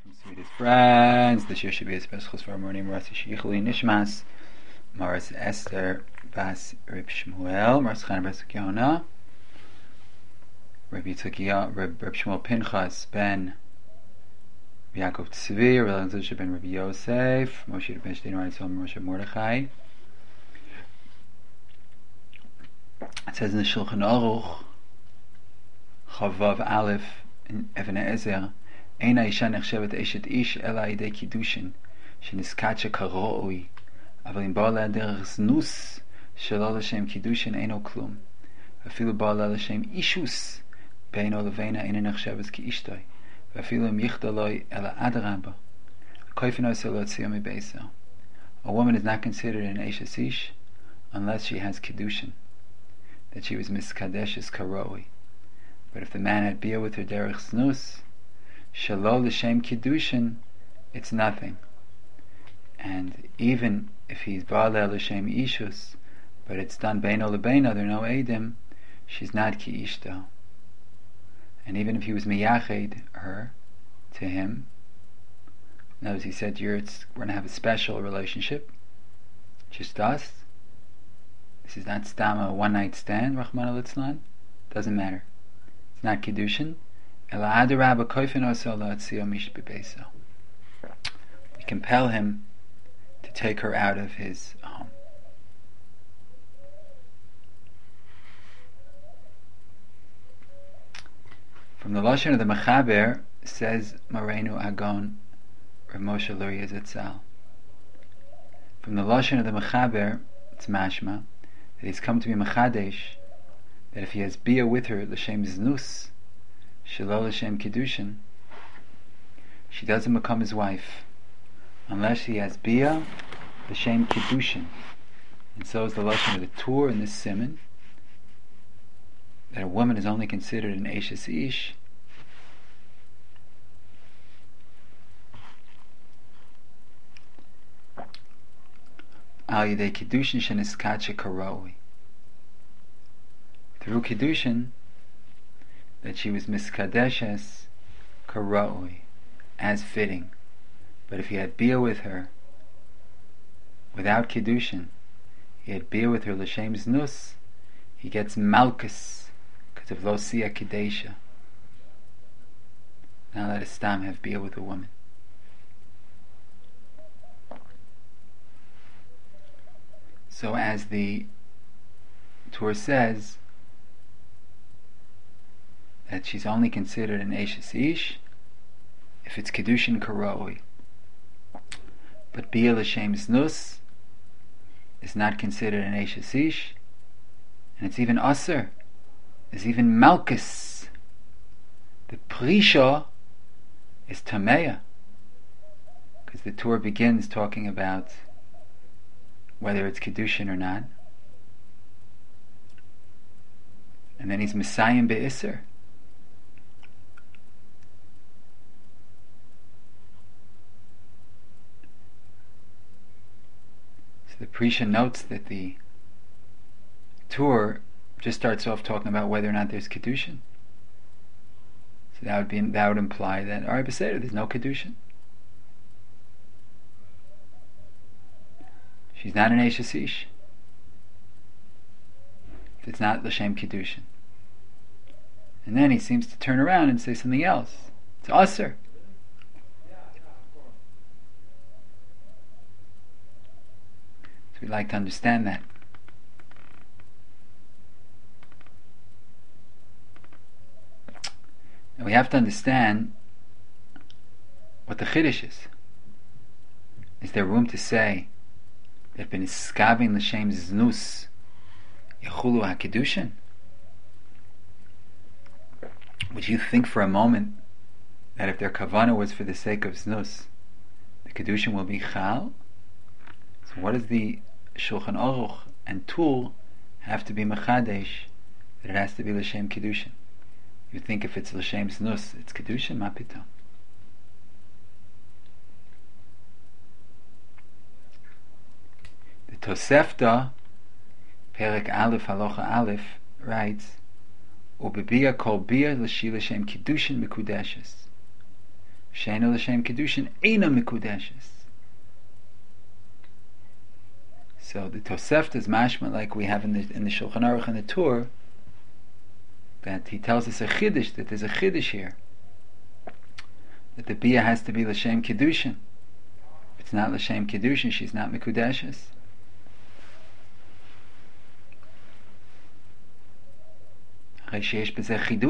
Welcome, sweetest friends. This year should be a special for our morning. Marasi Sheikhli Nishmas, Maras Esther Bas Reb Shmuel, Maras Chana Bas Kiona, Reb Shmuel Pinchas Ben Yaakov Tzvi, Reb Elazar Ben Reb Yosef, Moshe Ben Shtein Raitzol Moshe Mordechai. It says in the Shulchan Aruch, Chavav Aleph in Even Ezer, אין האישה נחשבת אשת איש אלא על ידי קידושין שנזקצ'ה כראוי, אבל אם באה לה דרך זנוס שלא לשם קידושין אינו כלום, ואפילו באה לה לשם אישוס בינו לבינה אינה נחשבת כאשתוי, ואפילו אם יכדה לו אלא אדרבה כופן עושה להוציאה מביתו. A woman is not considered an ashes ish unless she has kiddushin, that she was miskadeshes karoi. But if the man had bia with her derech znus Shalol l'shem kiddushin, it's nothing. And even if he's ba'aleh l'shem ishus, but it's done beino lebeino, there are no edim, she's not ki ishto. And even if he was miyached her to him, notice he said, we're going to have a special relationship, just us. This is not stama, a one night stand, Rahman al-Itzlan. Doesn't matter. It's not kiddushin. We compel him to take her out of his home. From the Lashon of the Mechaber, says Morenu Agon Rav Moshe Luria Zatzal. From the Lashon of the Mechaber, it's mashma that he's come to be Mechadesh, that if he has bia with her, l'shem znus, Shalol Hashem Kiddushin, she doesn't become his wife unless he has Bia L'Shem Kiddushin. And so is the Lashon of the Tur in this Siman, that a woman is only considered an Ashes Ish Al Yidei Kiddushin Sheniskacha Karoi, through Kiddushin, that she was miskadeshes karoi, as fitting. But if he had bia with her without kiddushin, he had bia with her l'shem znus, he gets malchus because of lo siya kidesha. Now let a stam have bia with a woman. So as the Torah says, that she's only considered an Ashes Ish if it's Kiddushin Karoi. But Bia L'Shem Znus is not considered an Ashes Ish, and it's even Aser. There's even Malchus. The Prisha is Tameya, because the Torah begins talking about whether it's Kiddushin or not. And then he's Messiah Be'Isser. The Prisha notes that the Torah just starts off talking about whether or not there's Kiddushin. So that would imply that alright, Beseder, there's no Kiddushin. She's not an Ashes Ish. It's not L'Shem Kiddushin. And then he seems to turn around and say something else. It's Aser. We'd like to understand that. And we have to understand what the Chiddush is. Is there room to say that ben iskavin l'shem znus yechulu ha-kiddushin? Would you think for a moment that if their kavanah was for the sake of znus, the kiddushin will be chal? So what is the Shulchan Aruch and Tur have to be Mechadesh, that it has to be L'Shem Kiddushin? You think if it's L'Shem Znus, it's Kiddushin? Ma pitom. The Tosefta, Perek Aleph, Halacha Aleph, writes, Ubebia kol bia l'shi L'Shem Kiddushin Mekudeshes. she'ena l'shem kedushin eina mikudeshes. So the Tosefta is mashma like we have in the Shulchan Aruch and the Tur, that he tells us a chiddush, that there's a chiddush here, that the bia has to be l'shem kedushin. If it's not l'shem kedushin, she's not mikudeshes. So it's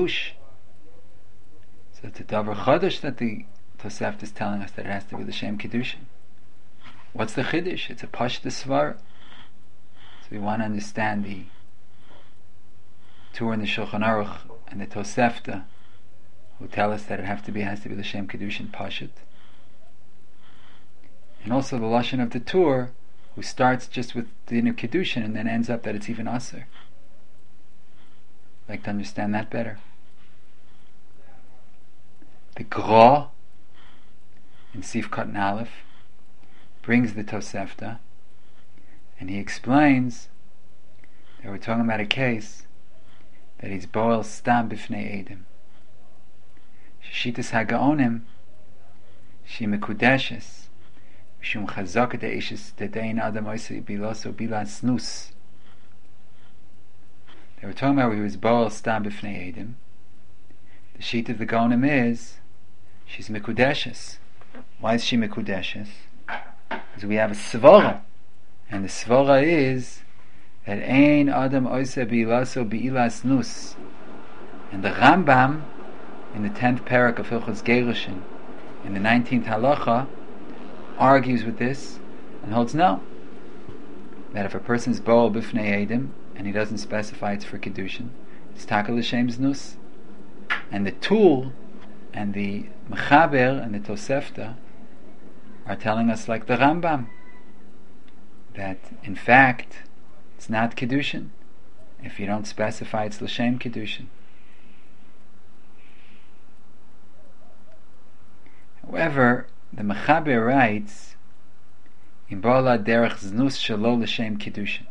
a davar chadash that the Tosefta is telling us that it has to be l'shem kedushin. What's the chiddush? It's a pashta svar. So we want to understand the Tur and the Shulchan Aruch and the Tosefta, who tell us that it has to be l'shem kedushin pashut, and also the lashon of the Tur, who starts just with the din of kedushin and then ends up that it's even aser. I'd like to understand that better. The Gra in Sif Katan Aleph brings the Tosefta, and he explains that we're talking about a case that he's boel stam b'fnei edim. Shitas hagaonim she mekudeshes mishum chazak de'ishes de'dein adam oisei bilaso bilas snus. They were talking about where he was boel stam b'fnei edim. The sheet of the gaonim is she's mekudeshes. Why is she mekudeshes? Because we have a svara, and the svara is that ein adam oisei bilaso bilas nus. And the Rambam in the 10th parak of Hilchos Gerushin in the 19th halacha argues with this and holds no, that if a person's boel b'fnei edim and he doesn't specify it's for kedushin, it's taka l'shem znus. And the Tool and the Mechaber and the Tosefta are telling us, like the Rambam, that in fact it's not kedushin if you don't specify it's l'shem kedushin. However, the Mechaber writes in Ba'ala derech znus shelo l'shem kedushin.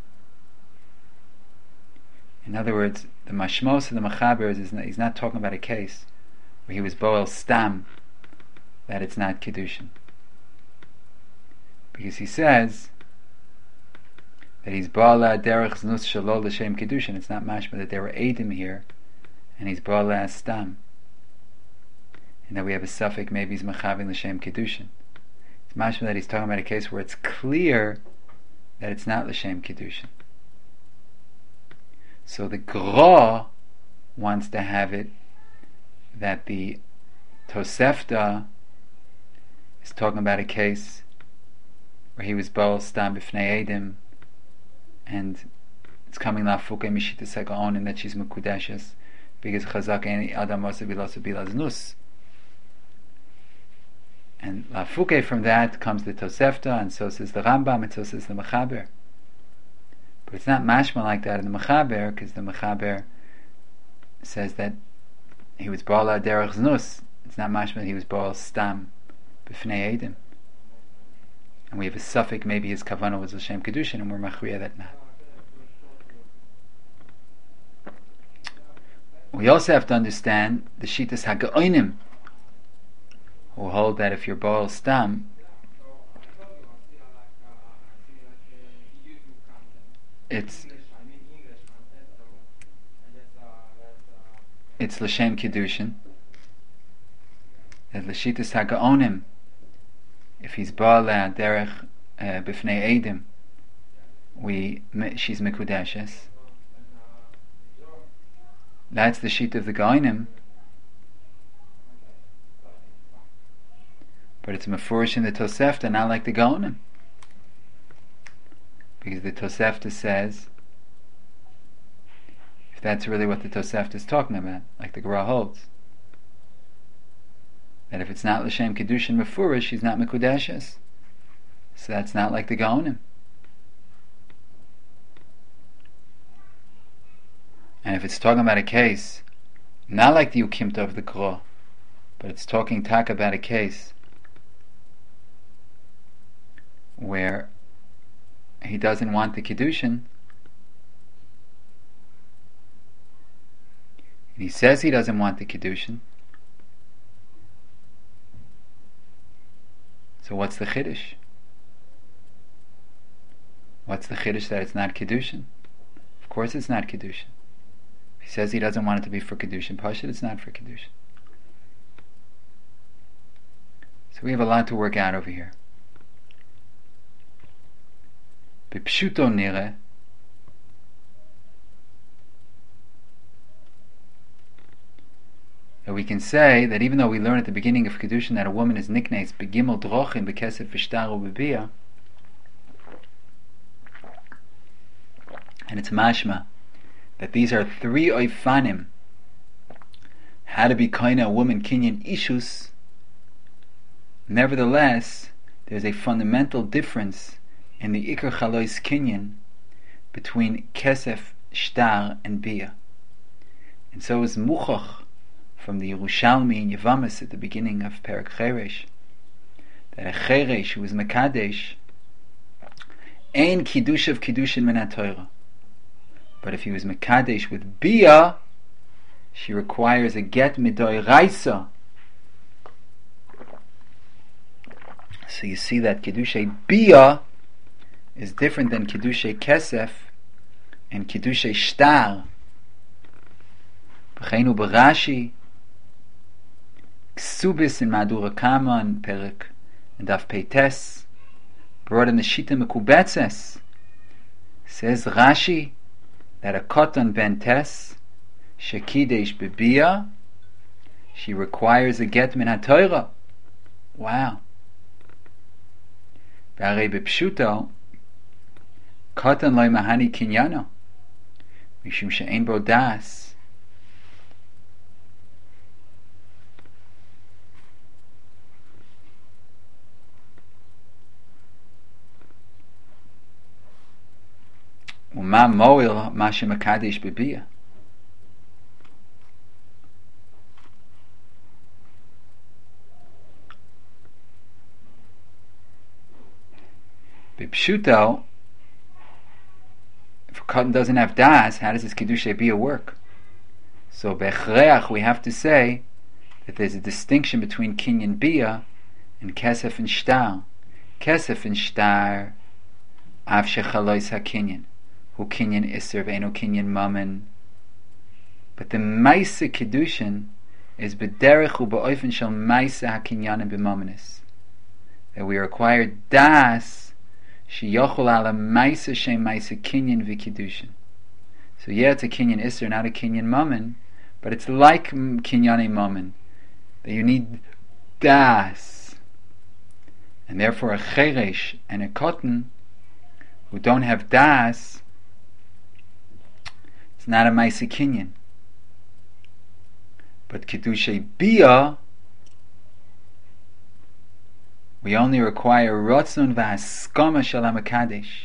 In other words, the mashmos of the Mechaber is he's not talking about a case where he was boel stam, that it's not kedushin, because he says that he's Ba'ala derech znus shelo l'shem kedushin. It's not mashma that there were edim here, and he's Ba'ala stam, and that we have a suffix, maybe he's Mechavin l'shem kedushin. It's mashma that he's talking about a case where it's clear that it's not l'shem kedushin. So the Gra wants to have it that the Tosefta is talking about a case where he was boel stam b'fnei edim, and it's coming lafuke mishita sagaon, and that she's mekudeshes because chazak ein adam osa bilaz nus. And lafuke from that comes the Tosefta, and so says the Rambam, and so says the Mechaber. But it's not mashma like that in the Mechaber, because the Mechaber says that he was Ba'ala derech znus. It's not mashma that he was boel stam b'fnei edim. And we have a suffix, maybe his kavanah was l'shem kedushin, and we're machriya that not. We also have to understand the shitas haga'onim, who hold that if you're boel stam, it's l'shem kedushin. That l'shitas haga'onim, if he's ba'ala derech b'fnei edim, she's mekudeshes. That's the sheet of the Gaonim, but it's mefurish in the Tosefta, not like the Gaonim, because the Tosefta says, if that's really what the Tosefta is talking about, like the Gra holds, that if it's not l'shem kedushin mefurish, she's not mekudeshes. So that's not like the Gaonim. And if it's talking about a case, not like the Ukimta of the Gra, but it's talking about a case where he doesn't want the Kedushin, and he says he doesn't want the Kedushin, So what's the chiddush? What's the chiddush that it's not Kiddushin? Of course it's not Kiddushin. He says he doesn't want it to be for Kiddushin. Pashut, it's not for Kiddushin. So we have a lot to work out over here. B'pshuto nireh, that we can say that even though we learn at the beginning of Kiddushin that a woman is niknes begimel drochim bekesef v'shtar u'bebiyah, and it's mashma that these are three oifanim how to be kaina a woman kinyan ishus. Nevertheless, there's a fundamental difference in the ikar chalois kinyan between kesef, shtar, and biyah. And so is muchach from the Yerushalmi and Yevamis at the beginning of Perek Cheresh, that a Cheresh who is Mekadesh ein kiddush of kiddushin min haTorah. But if he was Mekadesh with Biyah, she requires a get midoraisa. So you see that Kiddushay Biyah is different than Kiddushay Kesef and Kiddushay Shtar. B'cheinu b'Rashi, Ksubis in Madura Kama and Perek and Daf Peites, brought in the Shita Mekubetzes. Says Rashi that a Koton Bentes, Shekidesh B'Biyah, she requires a get min haTorah. Wow. V'arei b'pshuto, Koton loy mahani kinyano, mishum she'ein bo das. Uma moil ma shemakadesh b'biyah. B'pshuto, if a cotton doesn't have das, how does this Kiddushay Biyah work? So b'chreach we have to say that there's a distinction between kinyan Biyah and kesef and shtar. Kesef and shtar, av shechalois ha-kinyan, hu kinyan iser v'eno kinyan mammon. But the Maisa Kiddushin is b'derech u ba'ofen shel Maisa ha-kinyanim b'mammonis, that we require das sheyochol ala Maisa shem Maisa kinyan v'kiddushin. So yeah, it's a kinyan iser, not a kinyan mammon, but it's like kinyane mammon, that you need das. And therefore a cheresh and a cotton who don't have das, it's not a Maisa kinyan. But Kiddushay Biyah, we only require Ratzon v'haskama shel HaMekadesh.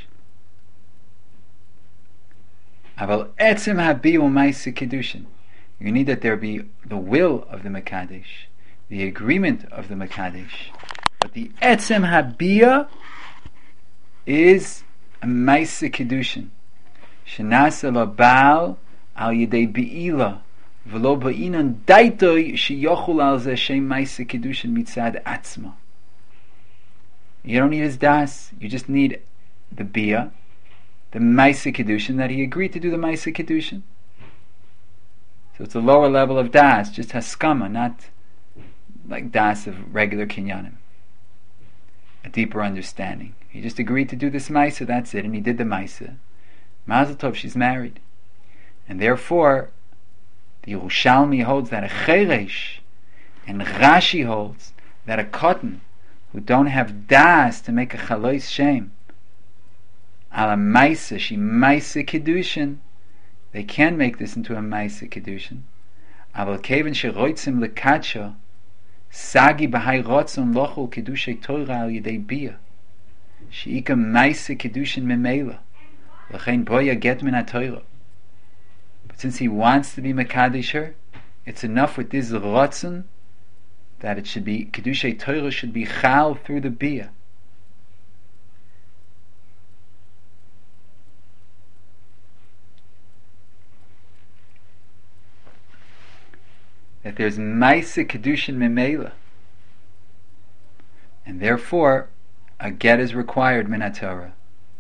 Aval etzem haBiyah u'Maisa Kiddushin. You need that there be the will of the Mekadesh, the agreement of the Mekadesh. But the etzem haBiyah is a Maisa Kiddushin. Shenasa lo Baal al yedei Be'ilah v'lo ba'inan daitoi sheyochul al zeh shem Maisa Kiddushin mitzad atzma. You don't need his das, you just need the Biyah, the Maisa Kiddushin, that he agreed to do the Maisa Kiddushin. So it's a lower level of das, just haskama, not like das of regular kinyanim. A deeper understanding. He just agreed to do this Maisa, that's it, and he did the Maisa. Mazel tov, she's married. And therefore, the Yerushalmi holds that a cheresh, and Rashi holds that a cotton who don't have das to make a chalois shem ala Maisa, she Maisa Kiddushin, they can make this into a Maisa Kiddushin. Aval keven sheroitzim lekadsha sagi b'hai rotzon lochol Kiddushay Torah al yedei Biyah she'ika Maisa Kiddushin memela l'chein boya get min haTorah. But since he wants to be Mekadesh her, it's enough with this rotzon that it should be Kiddushay Torah should be chal through the Biyah. That there's Maisa Kiddushin Memela. And And therefore, a get is required min haTorah.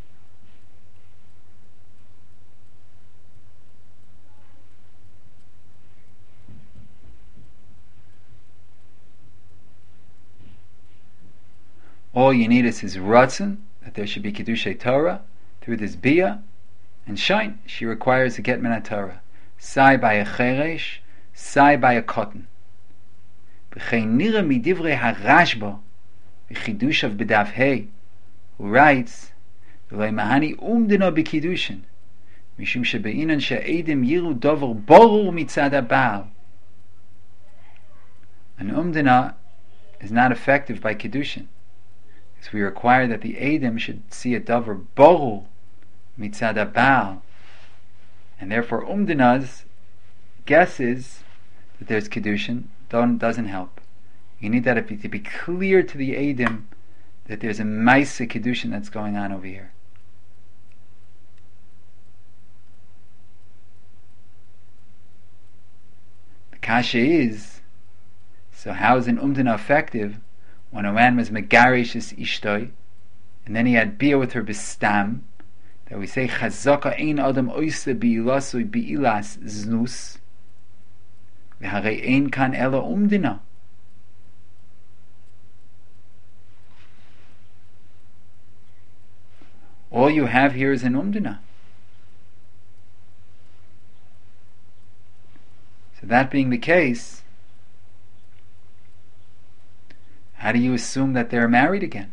All you need is his ratzon, that there should be Kiddushay Torah, through this bia, and shine. She requires a get min haTorah. Sai by a cheresh, sai by a cotton. V'chein nira midivrei harashba, v'chidushav b'dav hey, who writes, v'lei mahani umdina b'kiddushin, mishum shebe'inan she'edim yiru dover borur mitzad ha'baal. An umdina is not effective by kiddushin. So we require that the Eidim should see a davar borur mitzad ha'baal, and therefore umdina's guesses that there's kiddushin doesn't help. You need that to be clear to the Eidim that there's a ma'aseh kiddushin that's going on over here. The kasha is, so how is an umdina effective when a man was megarish his ishtoi, and then he had bia with her bistam, that we say chazaka ein adam oise bi'ilasui bi'ilas znus, v'harei ein kan ela umdina. All you have here is an umdina. So that being the case, how do you assume that they're married again?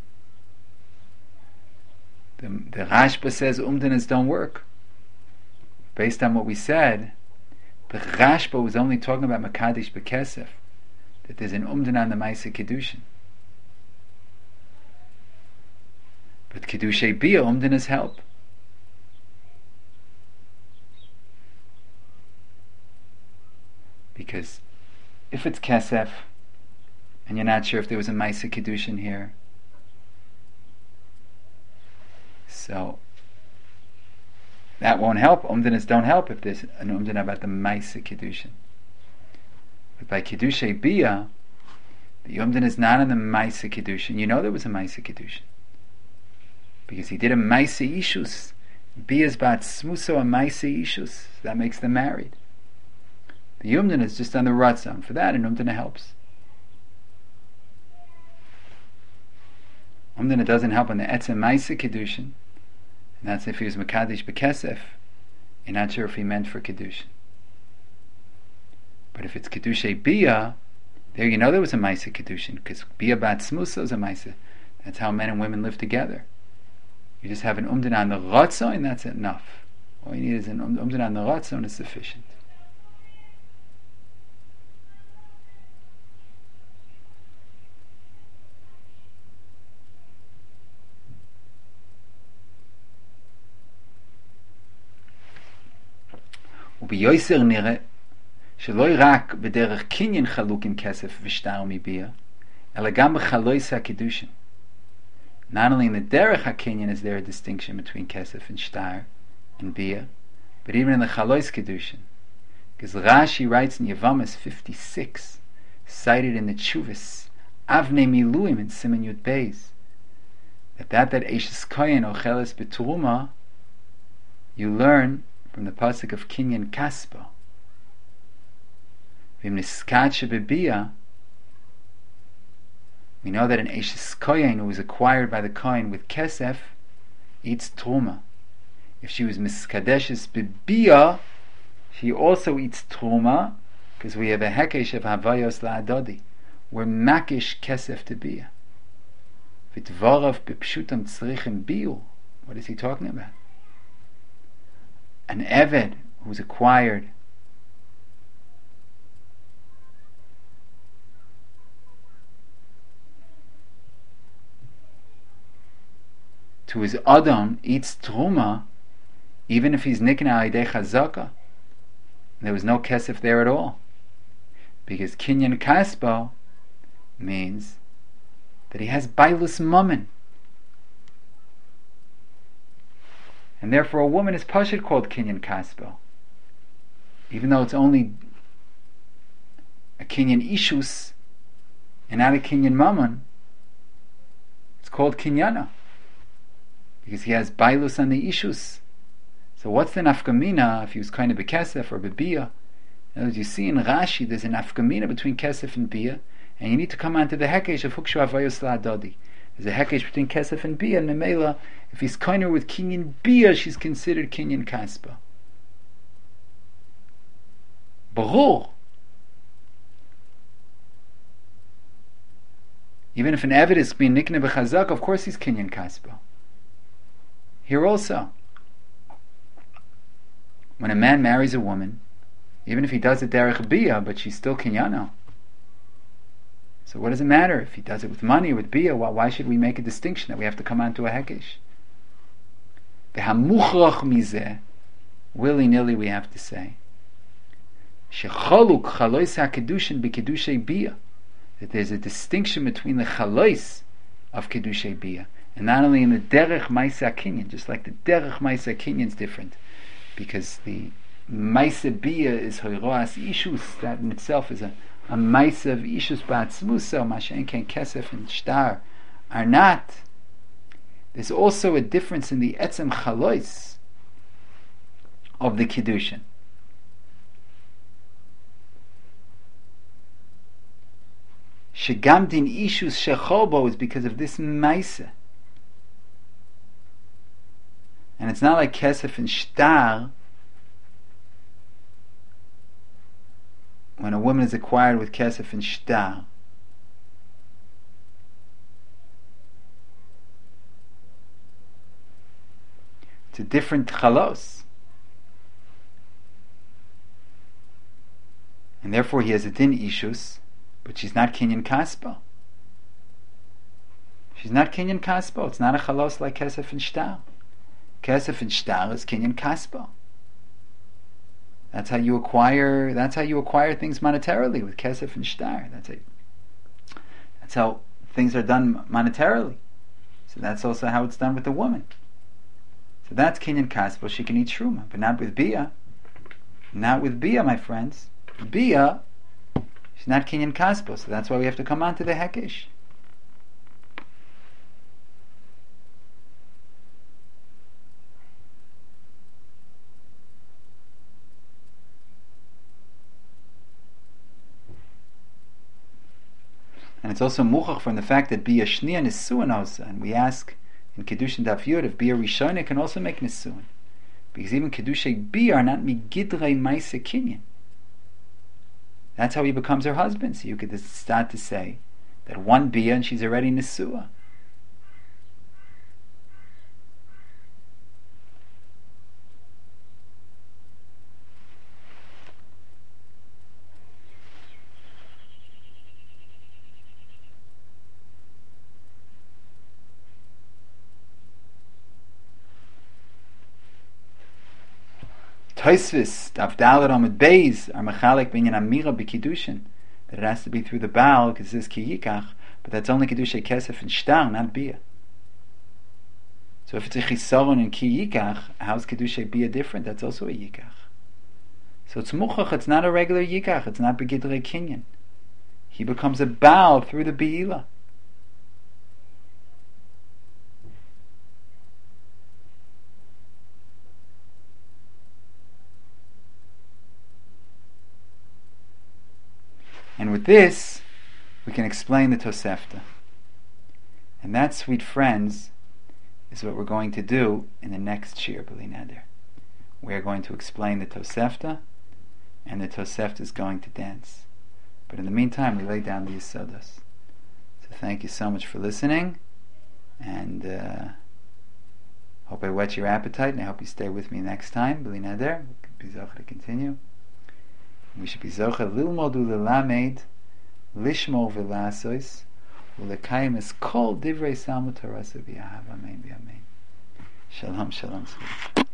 The Rashba says umdinas don't work. Based on what we said, the Rashba was only talking about Makadish B'Kesef, that there's an umdina on the Ma'aseh Kiddushin. But Kiddushay Bia, umdinas help. Because if it's Kesef, and you're not sure if there was a Ma'aseh Kiddushin here, so that won't help. Umdinas don't help if there's an umdina about the Ma'aseh Kiddushin. But by Kiddushay Bia, the umdina is not on the Ma'aseh Kiddushin. You know there was a Ma'aseh Kiddushin, because he did a Ma'aseh Ishus. Bia is bat smuso a Ma'aseh Ishus. That makes them married. The umdina is just on the Ratzon. For that, an umdina helps. Umdina doesn't help on the Etzem Ma'aseh Kiddushin, and that's if he was Makadish B'Kesef. You're not sure if he meant for Kiddushin. But if it's Kiddushay Bia, there you know there was a Ma'aseh Kiddushin, because Bia Bat Smusa is a Ma'aseh. That's how men and women live together. You just have an umdina on the Ratzon, and that's enough. All you need is an umdina on the Ratzon is sufficient. וביוסר נראה שלא רק בדרך קניין חלוק עם כסף ושטר מביה, אלא גם בחלויס הקידושין. Not only in the derech hakinyan is there a distinction between kesef and shtar and bia, but even in the chalois kiddushin. Because Rashi writes in Yevamos 56, cited in the Tshuvas, Avnei Miluim in Siman Yud Beis, that Eishes Kohen ocheles betruma, you learn from the pasuk of Kinyan Kaspa. V'im niskatshe bebia, we know that an Eishes Kohen who was acquired by the Kohen with Kesef eats Truma. If she was miskadeshes bebia, she also eats Truma, because we have a Hekesh of Havayos la'adodi. We're makish Kesef to bia. V'dvarav b'pshutam tzrichim biu. What is he talking about? An Eved who's acquired to his Adam eats Truma, even if he's nikna alidei chazaka. There was no kesef there at all, because Kinyan Kaspa means that he has bailus mammon, and therefore a woman is pashut called Kinyan Kaspa, even though it's only a Kinyan Ishus and not a Kinyan Mammon. It's called kinyana, because he has bailus on the ishus. So what's the nafkamina if he was kind of bekesef or bebia? As you see in Rashi, there's an nafkamina between kesef and bia, and you need to come onto the hekesh of hukshu avayos la'adodi. There's a hekesh between kesef and bia, and memela, if he's kinder with kinyan bia, she's considered kinyan kaspa. Barur. Even if an Eved is being nikne b'chazak, of course he's kinyan kaspa. Here also, when a man marries a woman, even if he does it derech bia, but she's still kinyano. So what does it matter if he does it with money or with bia? Why should we make a distinction that we have to come onto a hekesh? V'hamuchrach mizeh, willy-nilly we have to say, shechaluk chalois ha-kedushin b'kedushei bia, that there's a distinction between the chalois of kedushei bia, and not only in the derech ma'aseh kinyan, just like the derech ma'aseh kinyan is different, because the ma'aseh bia is hoiroas ishus, that in itself is a ma'aseh of ishus ba'atzmusa, ma'ashen ken kesef and shtar are not. There's also a difference in the etzem chalois of the kedushin. Shegamdin ishus shechobo is because of this ma'aseh. And it's not like kesef and shtar. When a woman is acquired with kesef and shtar, it's a different chalos, and therefore he has a din ishus, but she's not kinyan kaspo. She's not kinyan kaspo. It's not a chalos like kesef and shtar. Kesef and shtar is kinyan kaspo. That's how you acquire things monetarily with kesef and shtar. That's how things are done monetarily. So that's also how it's done with the woman. So that's kinyan kaspo. She can eat shruma, but not with bia. Not with bia, my friends. Bia, she's not kinyan kaspo. So that's why we have to come on to the hekesh. And it's also muchach from the fact that bia shnia nisuan also, and we ask in kedushin daf yud if bia rishona can also make nisuan, because even kedushay bia are not migidrei ma'aseh kinyan. That's how he becomes her husband. So you could start to say that one bia and she's already nisua. Tosfos Daf Dalet Amud Beis are mechalek binyan amira b'kiddushin, that it has to be through the Baal because it says ki yikach, but that's only kedushay kesef and shtar, not bia. So if it's a chisaron and ki yikach, how's kedushay bia different? That's also a yikach. So it's muchach. It's not a regular yikach. It's not begidrei kinyan. He becomes a Baal through the beila. And with this, we can explain the Tosefta. And that, sweet friends, is what we're going to do in the next Shir B'li Neder. We're going to explain the Tosefta, and the Tosefta is going to dance. But in the meantime, we lay down the Yisodos. So thank you so much for listening, and hope I whet your appetite, and I hope you stay with me next time. B'li Neder, we'll be zocher to continue. We should be zocher lilmod u'lelamed, lishmor v'lasos, u'lekayim es kol divrei Salmud Torah v'yahav. Amen v'amen. Shalom, shalom.